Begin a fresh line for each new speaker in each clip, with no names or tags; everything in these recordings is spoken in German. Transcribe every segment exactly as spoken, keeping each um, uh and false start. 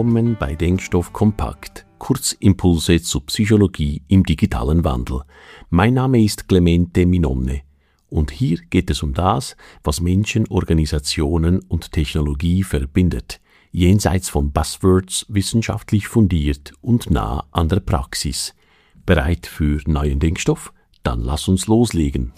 willkommen bei Denkstoff Kompakt, Kurzimpulse zur Psychologie im digitalen Wandel. Mein Name ist Clemente Minonne und hier geht es um das, was Menschen, Organisationen und Technologie verbindet, jenseits von Buzzwords, wissenschaftlich fundiert und nah an der Praxis. Bereit für neuen Denkstoff? Dann lass uns loslegen.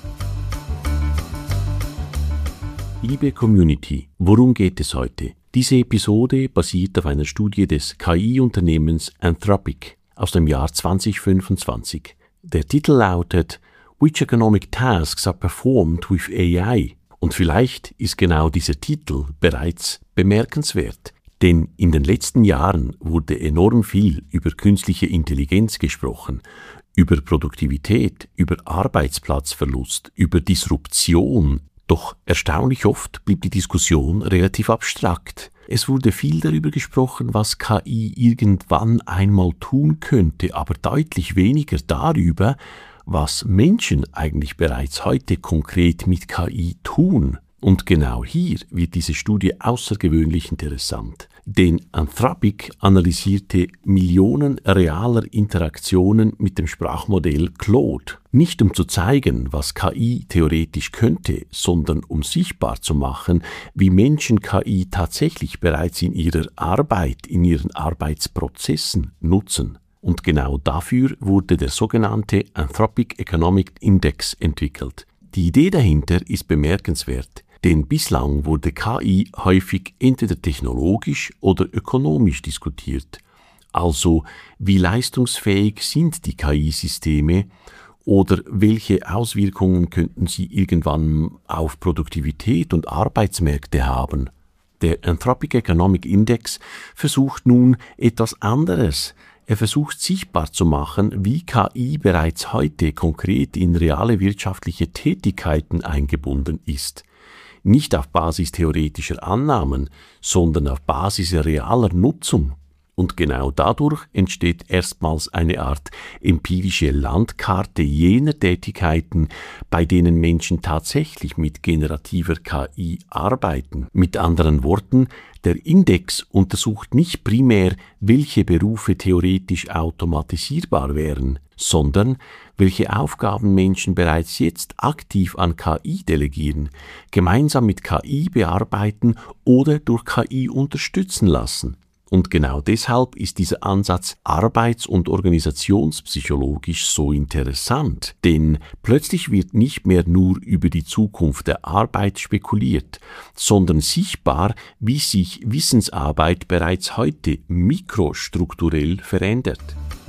Liebe Community, worum geht es heute? Diese Episode basiert auf einer Studie des K I-Unternehmens Anthropic aus dem Jahr zwanzig fünfundzwanzig. Der Titel lautet Which Economic Tasks are Performed with A I? Und vielleicht ist genau dieser Titel bereits bemerkenswert, denn in den letzten Jahren wurde enorm viel über künstliche Intelligenz gesprochen, über Produktivität, über Arbeitsplatzverlust, über Disruption. Doch erstaunlich oft blieb die Diskussion relativ abstrakt. Es wurde viel darüber gesprochen, was K I irgendwann einmal tun könnte, aber deutlich weniger darüber, was Menschen eigentlich bereits heute konkret mit K I tun. Und genau hier wird diese Studie außergewöhnlich interessant. Denn Anthropic analysierte Millionen realer Interaktionen mit dem Sprachmodell Claude. Nicht um zu zeigen, was K I theoretisch könnte, sondern um sichtbar zu machen, wie Menschen K I tatsächlich bereits in ihrer Arbeit, in ihren Arbeitsprozessen nutzen. Und genau dafür wurde der sogenannte Anthropic Economic Index entwickelt. Die Idee dahinter ist bemerkenswert. Denn bislang wurde K I häufig entweder technologisch oder ökonomisch diskutiert. Also, wie leistungsfähig sind die K I-Systeme oder welche Auswirkungen könnten sie irgendwann auf Produktivität und Arbeitsmärkte haben? Der Anthropic Economic Index versucht nun etwas anderes. Er versucht sichtbar zu machen, wie K I bereits heute konkret in reale wirtschaftliche Tätigkeiten eingebunden ist. Nicht auf Basis theoretischer Annahmen, sondern auf Basis realer Nutzung. Und genau dadurch entsteht erstmals eine Art empirische Landkarte jener Tätigkeiten, bei denen Menschen tatsächlich mit generativer K I arbeiten. Mit anderen Worten, der Index untersucht nicht primär, welche Berufe theoretisch automatisierbar wären, sondern welche Aufgaben Menschen bereits jetzt aktiv an K I delegieren, gemeinsam mit K I bearbeiten oder durch K I unterstützen lassen. Und genau deshalb ist dieser Ansatz arbeits- und organisationspsychologisch so interessant, denn plötzlich wird nicht mehr nur über die Zukunft der Arbeit spekuliert, sondern sichtbar, wie sich Wissensarbeit bereits heute mikrostrukturell verändert.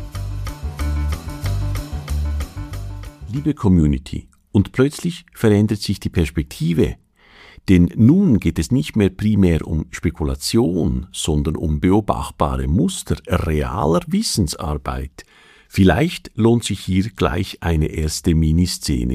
Liebe Community, und plötzlich verändert sich die Perspektive. Denn nun geht es nicht mehr primär um Spekulation, sondern um beobachtbare Muster realer Wissensarbeit. Vielleicht lohnt sich hier gleich eine erste Miniszene.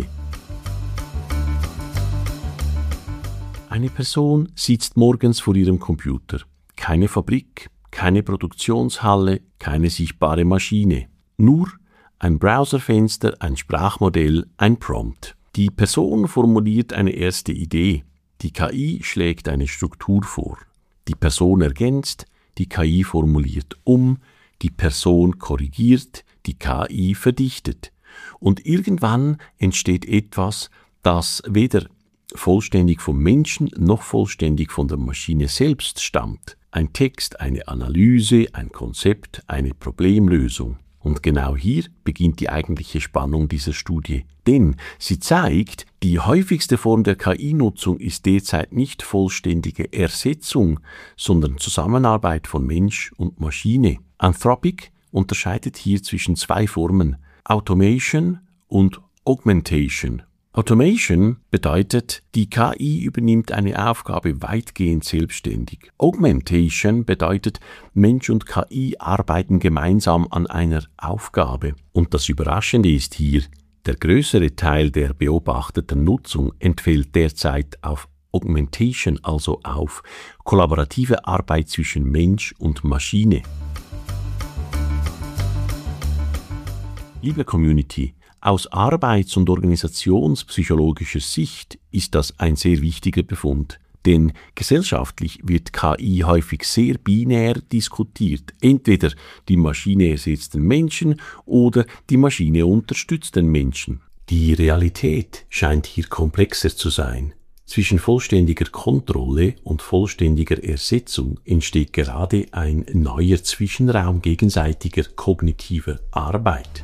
Eine Person sitzt morgens vor ihrem Computer. Keine Fabrik, keine Produktionshalle, keine sichtbare Maschine. Nur ein Browserfenster, ein Sprachmodell, ein Prompt. Die Person formuliert eine erste Idee. Die K I schlägt eine Struktur vor. Die Person ergänzt, die K I formuliert um, die Person korrigiert, die K I verdichtet. Und irgendwann entsteht etwas, das weder vollständig vom Menschen noch vollständig von der Maschine selbst stammt. Ein Text, eine Analyse, ein Konzept, eine Problemlösung. Und genau hier beginnt die eigentliche Spannung dieser Studie. Denn sie zeigt, die häufigste Form der K I-Nutzung ist derzeit nicht vollständige Ersetzung, sondern Zusammenarbeit von Mensch und Maschine. Anthropic unterscheidet hier zwischen zwei Formen, Automation und Augmentation. Automation bedeutet, die K I übernimmt eine Aufgabe weitgehend selbstständig. Augmentation bedeutet, Mensch und K I arbeiten gemeinsam an einer Aufgabe. Und das Überraschende ist hier, der größere Teil der beobachteten Nutzung entfällt derzeit auf Augmentation, also auf kollaborative Arbeit zwischen Mensch und Maschine. Liebe Community, aus arbeits- und organisationspsychologischer Sicht ist das ein sehr wichtiger Befund, Denn gesellschaftlich wird K I häufig sehr binär diskutiert. Entweder die Maschine ersetzt den Menschen oder die Maschine unterstützt den Menschen. Die Realität scheint hier komplexer zu sein. Zwischen vollständiger Kontrolle und vollständiger Ersetzung entsteht gerade ein neuer Zwischenraum gegenseitiger kognitiver Arbeit.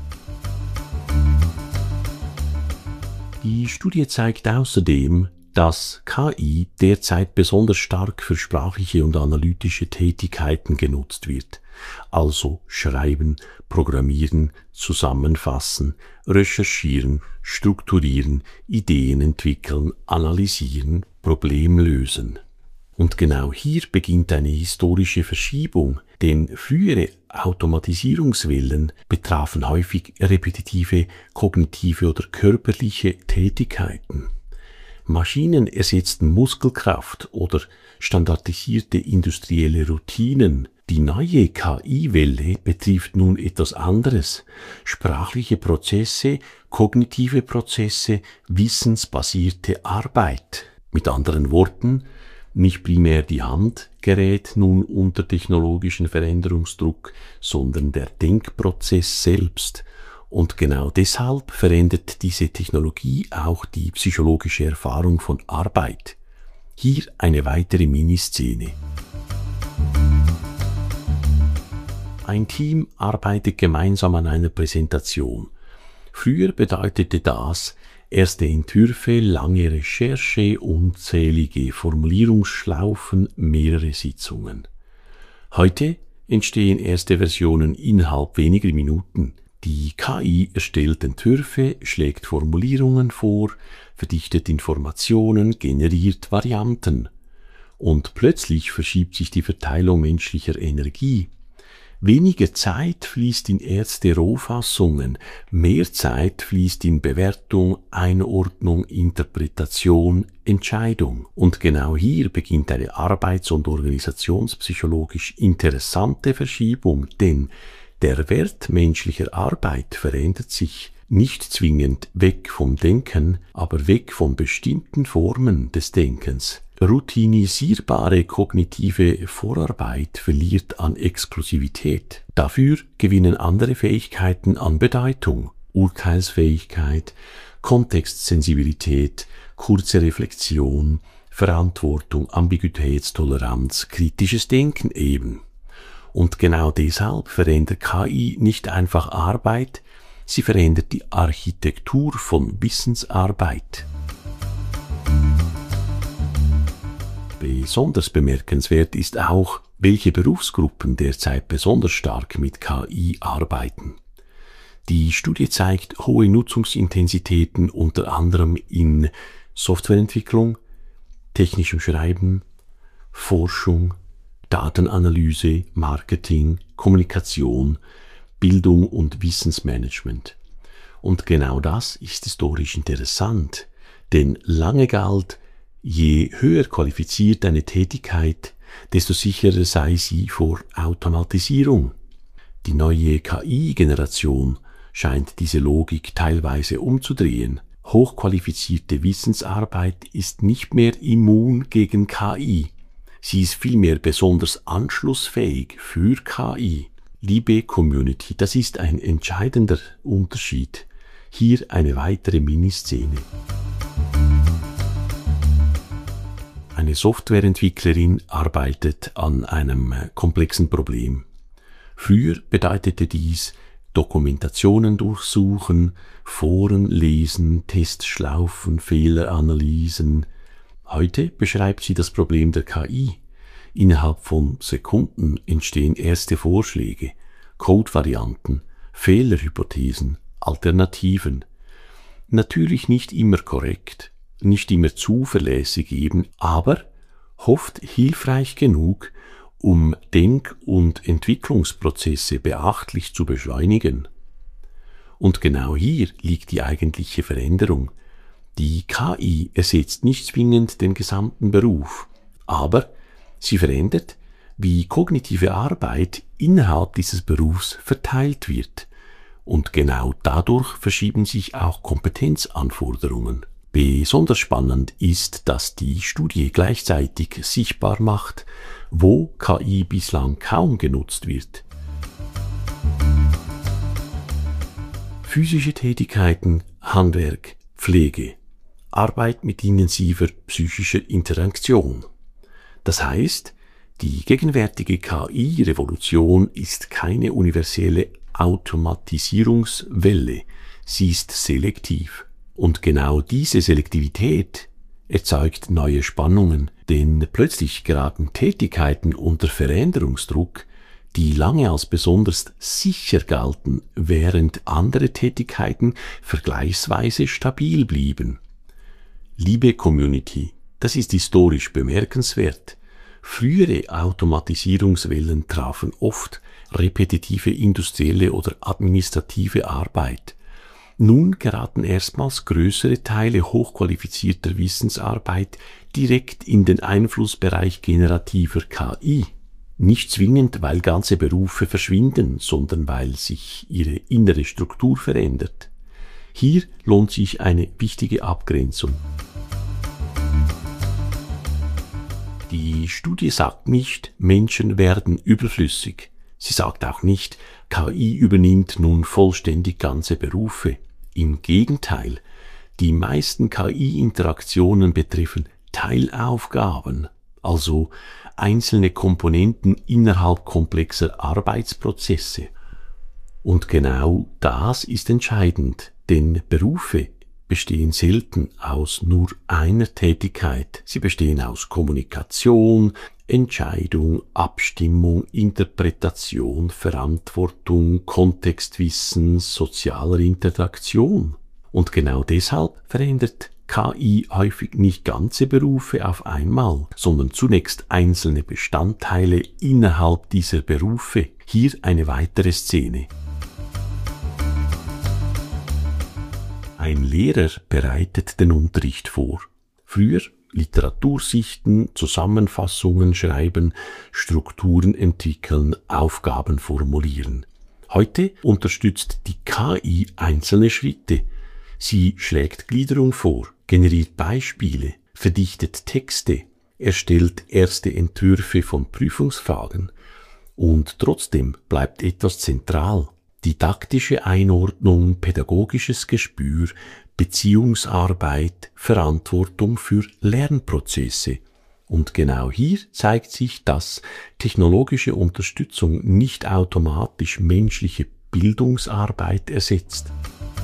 Die Studie zeigt außerdem, dass K I derzeit besonders stark für sprachliche und analytische Tätigkeiten genutzt wird, also schreiben, programmieren, zusammenfassen, recherchieren, strukturieren, Ideen entwickeln, analysieren, Problem lösen. Und genau hier beginnt eine historische Verschiebung, denn frühere Automatisierungswellen betrafen häufig repetitive, kognitive oder körperliche Tätigkeiten. Maschinen ersetzten Muskelkraft oder standardisierte industrielle Routinen. Die neue K I-Welle betrifft nun etwas anderes: sprachliche Prozesse, kognitive Prozesse, wissensbasierte Arbeit. Mit anderen Worten, nicht primär die Hand gerät nun unter technologischen Veränderungsdruck, sondern der Denkprozess selbst. Und genau deshalb verändert diese Technologie auch die psychologische Erfahrung von Arbeit. Hier eine weitere Miniszene. Ein Team arbeitet gemeinsam an einer Präsentation. Früher bedeutete das erste Entwürfe, lange Recherche, unzählige Formulierungsschlaufen, mehrere Sitzungen. Heute entstehen erste Versionen innerhalb weniger Minuten. Die K I erstellt Entwürfe, schlägt Formulierungen vor, verdichtet Informationen, generiert Varianten. Und plötzlich verschiebt sich die Verteilung menschlicher Energie. Weniger Zeit fließt in erste Rohfassungen, mehr Zeit fließt in Bewertung, Einordnung, Interpretation, Entscheidung. Und genau hier beginnt eine arbeits- und organisationspsychologisch interessante Verschiebung, denn der Wert menschlicher Arbeit verändert sich, nicht zwingend weg vom Denken, aber weg von bestimmten Formen des Denkens. Routinisierbare kognitive Vorarbeit verliert an Exklusivität. Dafür gewinnen andere Fähigkeiten an Bedeutung: Urteilsfähigkeit, Kontextsensibilität, kurze Reflexion, Verantwortung, Ambiguitätstoleranz, kritisches Denken eben. Und genau deshalb verändert K I nicht einfach Arbeit, sie verändert die Architektur von Wissensarbeit. Besonders bemerkenswert ist auch, welche Berufsgruppen derzeit besonders stark mit K I arbeiten. Die Studie zeigt hohe Nutzungsintensitäten unter anderem in Softwareentwicklung, technischem Schreiben, Forschung, Datenanalyse, Marketing, Kommunikation, Bildung und Wissensmanagement. Und genau das ist historisch interessant, denn lange galt, je höher qualifiziert eine Tätigkeit, desto sicherer sei sie vor Automatisierung. Die neue K I-Generation scheint diese Logik teilweise umzudrehen. Hochqualifizierte Wissensarbeit ist nicht mehr immun gegen K I. Sie ist vielmehr besonders anschlussfähig für K I. Liebe Community, das ist ein entscheidender Unterschied. Hier eine weitere Miniszene. Eine Softwareentwicklerin arbeitet an einem komplexen Problem. Früher bedeutete dies Dokumentationen durchsuchen, Foren lesen, Testschlaufen, Fehleranalysen. Heute beschreibt sie das Problem der K I. Innerhalb von Sekunden entstehen erste Vorschläge, Codevarianten, Fehlerhypothesen, Alternativen. Natürlich nicht immer korrekt, nicht immer zuverlässig eben, aber oft hilfreich genug, um Denk- und Entwicklungsprozesse beachtlich zu beschleunigen. Und genau hier liegt die eigentliche Veränderung. Die K I ersetzt nicht zwingend den gesamten Beruf, aber sie verändert, wie kognitive Arbeit innerhalb dieses Berufs verteilt wird. Und genau dadurch verschieben sich auch Kompetenzanforderungen. Besonders spannend ist, dass die Studie gleichzeitig sichtbar macht, wo K I bislang kaum genutzt wird. Physische Tätigkeiten, Handwerk, Pflege, Arbeit mit intensiver psychischer Interaktion. Das heißt, die gegenwärtige K I-Revolution ist keine universelle Automatisierungswelle, sie ist selektiv. Und genau diese Selektivität erzeugt neue Spannungen, denn plötzlich geraten Tätigkeiten unter Veränderungsdruck, die lange als besonders sicher galten, während andere Tätigkeiten vergleichsweise stabil blieben. Liebe Community, das ist historisch bemerkenswert. Frühere Automatisierungswellen trafen oft repetitive industrielle oder administrative Arbeit. Nun geraten erstmals größere Teile hochqualifizierter Wissensarbeit direkt in den Einflussbereich generativer K I. Nicht zwingend, weil ganze Berufe verschwinden, sondern weil sich ihre innere Struktur verändert. Hier lohnt sich eine wichtige Abgrenzung. Die Studie sagt nicht, Menschen werden überflüssig. Sie sagt auch nicht, K I übernimmt nun vollständig ganze Berufe. Im Gegenteil, die meisten K I-Interaktionen betreffen Teilaufgaben, also einzelne Komponenten innerhalb komplexer Arbeitsprozesse. Und genau das ist entscheidend, denn Berufe bestehen selten aus nur einer Tätigkeit. Sie bestehen aus Kommunikation, Entscheidung, Abstimmung, Interpretation, Verantwortung, Kontextwissen, sozialer Interaktion. Und genau deshalb verändert K I häufig nicht ganze Berufe auf einmal, sondern zunächst einzelne Bestandteile innerhalb dieser Berufe. Hier eine weitere Szene. Ein Lehrer bereitet den Unterricht vor. Früher Literatur sichten, Zusammenfassungen schreiben, Strukturen entwickeln, Aufgaben formulieren. Heute unterstützt die K I einzelne Schritte. Sie schlägt Gliederung vor, generiert Beispiele, verdichtet Texte, erstellt erste Entwürfe von Prüfungsfragen. Und trotzdem bleibt etwas zentral. Didaktische Einordnung, pädagogisches Gespür, Beziehungsarbeit, Verantwortung für Lernprozesse. Und genau hier zeigt sich, dass technologische Unterstützung nicht automatisch menschliche Bildungsarbeit ersetzt.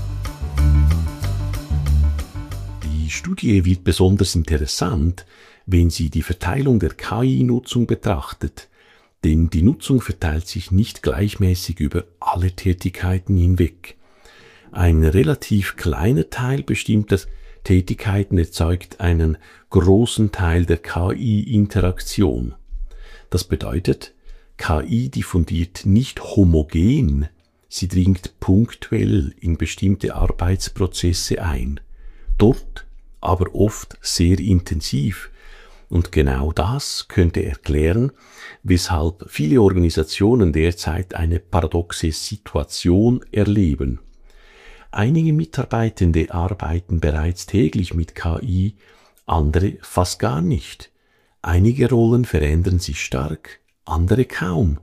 Die Studie wird besonders interessant, wenn sie die Verteilung der K I-Nutzung betrachtet. Denn die Nutzung verteilt sich nicht gleichmäßig über alle Tätigkeiten hinweg. Ein relativ kleiner Teil bestimmter Tätigkeiten erzeugt einen großen Teil der K I-Interaktion. Das bedeutet, K I diffundiert nicht homogen, sie dringt punktuell in bestimmte Arbeitsprozesse ein, dort aber oft sehr intensiv. Und genau das könnte erklären, weshalb viele Organisationen derzeit eine paradoxe Situation erleben. Einige Mitarbeitende arbeiten bereits täglich mit K I, andere fast gar nicht. Einige Rollen verändern sich stark, andere kaum.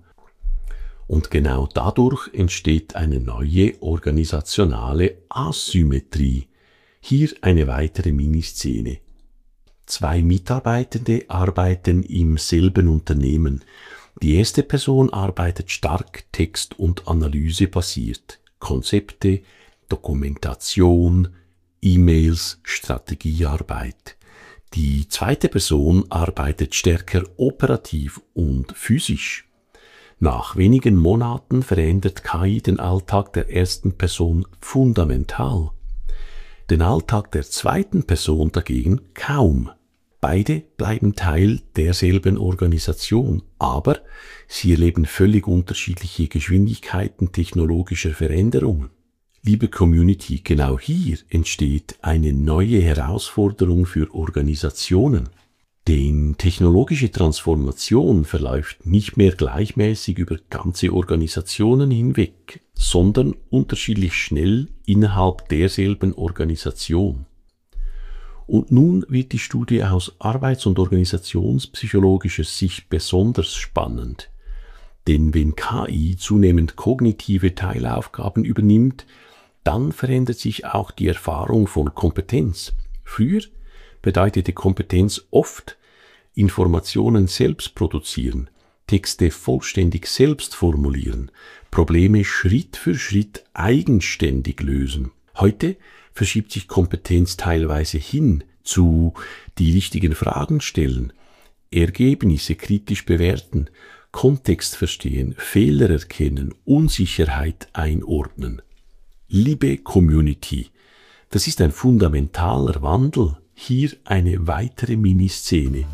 Und genau dadurch entsteht eine neue organisationale Asymmetrie. Hier eine weitere Miniszene. Zwei Mitarbeitende arbeiten im selben Unternehmen. Die erste Person arbeitet stark text- und analysebasiert. Konzepte, Dokumentation, E-Mails, Strategiearbeit. Die zweite Person arbeitet stärker operativ und physisch. Nach wenigen Monaten verändert K I den Alltag der ersten Person fundamental. Den Alltag der zweiten Person dagegen kaum. Beide bleiben Teil derselben Organisation, aber sie erleben völlig unterschiedliche Geschwindigkeiten technologischer Veränderungen. Liebe Community, genau hier entsteht eine neue Herausforderung für Organisationen. Denn technologische Transformation verläuft nicht mehr gleichmäßig über ganze Organisationen hinweg, sondern unterschiedlich schnell innerhalb derselben Organisation. Und nun wird die Studie aus arbeits- und organisationspsychologischer Sicht besonders spannend. Denn wenn K I zunehmend kognitive Teilaufgaben übernimmt, dann verändert sich auch die Erfahrung von Kompetenz. Früher bedeutete Kompetenz oft Informationen selbst produzieren, Texte vollständig selbst formulieren, Probleme Schritt für Schritt eigenständig lösen. Heute verschiebt sich Kompetenz teilweise hin zu die richtigen Fragen stellen, Ergebnisse kritisch bewerten, Kontext verstehen, Fehler erkennen, Unsicherheit einordnen. Liebe Community, das ist ein fundamentaler Wandel. Hier eine weitere Miniszene.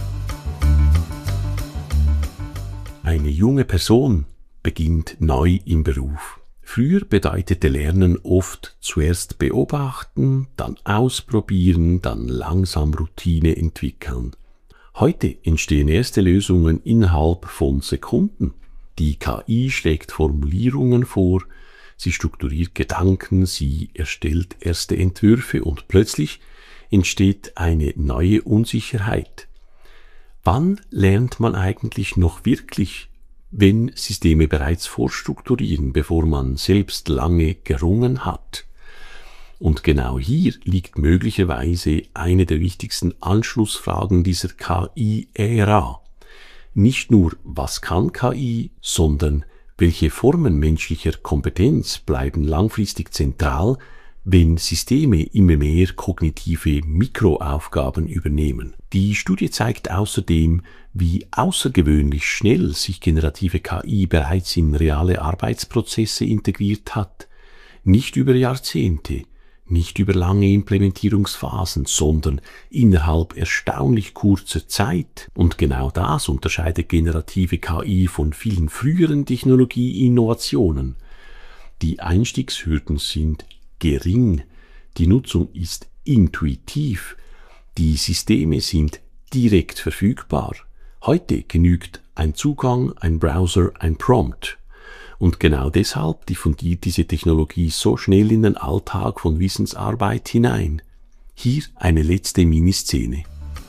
Eine junge Person beginnt neu im Beruf. Früher bedeutete Lernen oft zuerst beobachten, dann ausprobieren, dann langsam Routine entwickeln. Heute entstehen erste Lösungen innerhalb von Sekunden. Die K I schlägt Formulierungen vor, sie strukturiert Gedanken, sie erstellt erste Entwürfe und plötzlich entsteht eine neue Unsicherheit. Wann lernt man eigentlich noch wirklich, wenn Systeme bereits vorstrukturieren, bevor man selbst lange gerungen hat? Und genau hier liegt möglicherweise eine der wichtigsten Anschlussfragen dieser K I-Ära. Nicht nur, was kann K I, sondern welche Formen menschlicher Kompetenz bleiben langfristig zentral, wenn Systeme immer mehr kognitive Mikroaufgaben übernehmen. Die Studie zeigt außerdem, wie außergewöhnlich schnell sich generative K I bereits in reale Arbeitsprozesse integriert hat. Nicht über Jahrzehnte, nicht über lange Implementierungsphasen, sondern innerhalb erstaunlich kurzer Zeit. Und genau das unterscheidet generative K I von vielen früheren Technologieinnovationen. Die Einstiegshürden sind gering, die Nutzung ist intuitiv, die Systeme sind direkt verfügbar. Heute genügt ein Zugang, ein Browser, ein Prompt. Und genau deshalb diffundiert diese Technologie so schnell in den Alltag von Wissensarbeit hinein. Hier eine letzte Miniszene.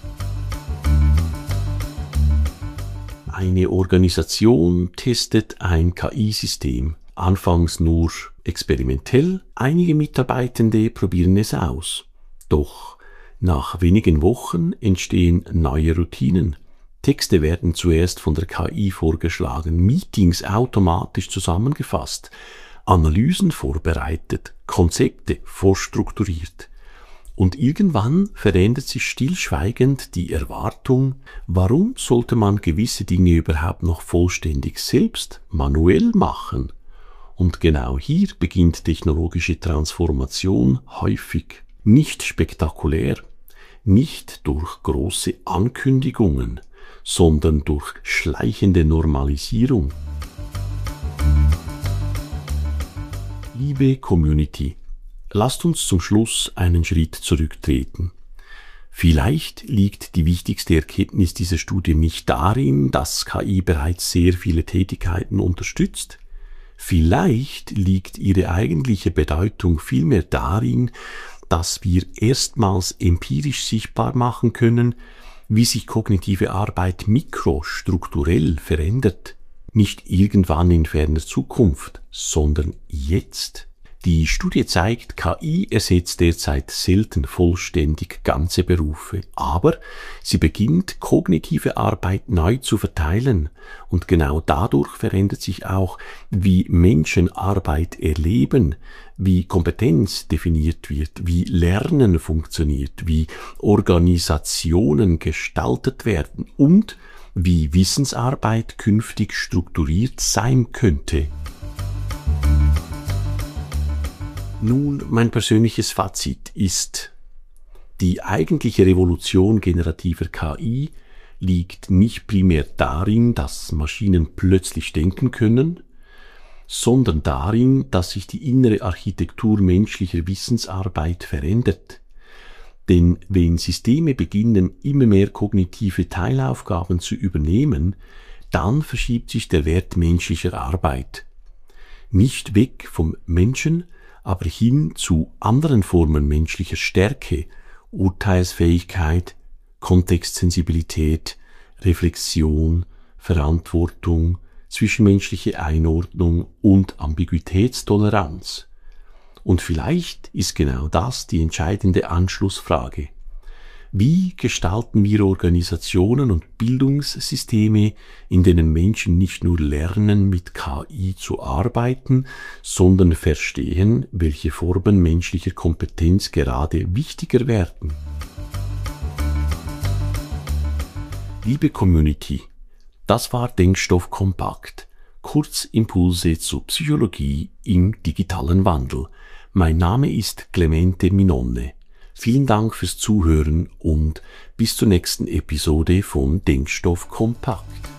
Eine Organisation testet ein K I-System. Anfangs nur experimentell, einige Mitarbeitende probieren es aus. Doch nach wenigen Wochen entstehen neue Routinen. Texte werden zuerst von der K I vorgeschlagen, Meetings automatisch zusammengefasst, Analysen vorbereitet, Konzepte vorstrukturiert. Und irgendwann verändert sich stillschweigend die Erwartung, warum sollte man gewisse Dinge überhaupt noch vollständig selbst manuell machen? Und genau hier beginnt technologische Transformation häufig. Nicht spektakulär, nicht durch große Ankündigungen, sondern durch schleichende Normalisierung. Liebe Community, lasst uns zum Schluss einen Schritt zurücktreten. Vielleicht liegt die wichtigste Erkenntnis dieser Studie nicht darin, dass K I bereits sehr viele Tätigkeiten unterstützt. Vielleicht liegt ihre eigentliche Bedeutung vielmehr darin, dass wir erstmals empirisch sichtbar machen können, wie sich kognitive Arbeit mikrostrukturell verändert. Nicht irgendwann in ferner Zukunft, sondern jetzt. Die Studie zeigt, K I ersetzt derzeit selten vollständig ganze Berufe, aber sie beginnt, kognitive Arbeit neu zu verteilen und genau dadurch verändert sich auch, wie Menschen Arbeit erleben, wie Kompetenz definiert wird, wie Lernen funktioniert, wie Organisationen gestaltet werden und wie Wissensarbeit künftig strukturiert sein könnte. Nun, mein persönliches Fazit ist, die eigentliche Revolution generativer K I liegt nicht primär darin, dass Maschinen plötzlich denken können, sondern darin, dass sich die innere Architektur menschlicher Wissensarbeit verändert. Denn wenn Systeme beginnen, immer mehr kognitive Teilaufgaben zu übernehmen, dann verschiebt sich der Wert menschlicher Arbeit. Nicht weg vom Menschen, aber hin zu anderen Formen menschlicher Stärke Urteilsfähigkeit, Kontextsensibilität, Reflexion, Verantwortung, zwischenmenschliche Einordnung und Ambiguitätstoleranz. Und vielleicht ist genau das die entscheidende Anschlussfrage. Wie gestalten wir Organisationen und Bildungssysteme, in denen Menschen nicht nur lernen, mit K I zu arbeiten, sondern verstehen, welche Formen menschlicher Kompetenz gerade wichtiger werden? Liebe Community, das war Denkstoff kompakt. Kurzimpulse zur Psychologie im digitalen Wandel. Mein Name ist Clemente Minonne. Vielen Dank fürs Zuhören und bis zur nächsten Episode von Denkstoff kompakt.